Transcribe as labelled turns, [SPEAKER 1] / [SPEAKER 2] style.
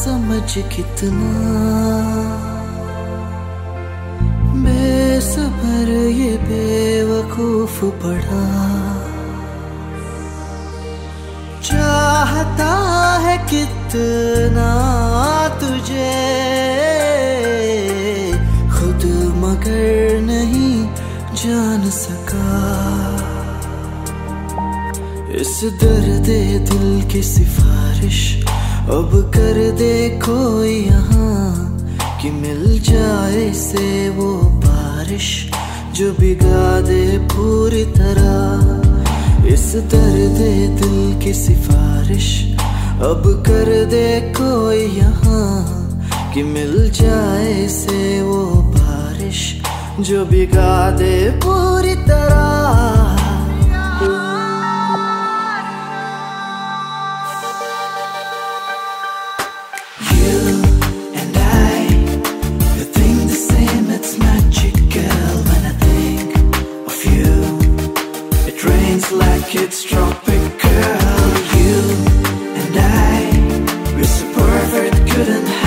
[SPEAKER 1] समझ कितना बेसबर ये बेवकूफ पड़ा। चाहता है कितना तुझे खुद मगर नहीं जान सका। इस दर्द दिल की सिफारिश अब कर दे कोई यहाँ कि मिल जाए से वो बारिश जो भिगा दे पूरी तरह। इस दर्द दिल की सिफारिश अब कर दे कोई यहाँ कि मिल जाए से वो बारिश जो भिगा दे पूरी तरह।
[SPEAKER 2] Like it's tropical, you and I, we're so perfect, couldn't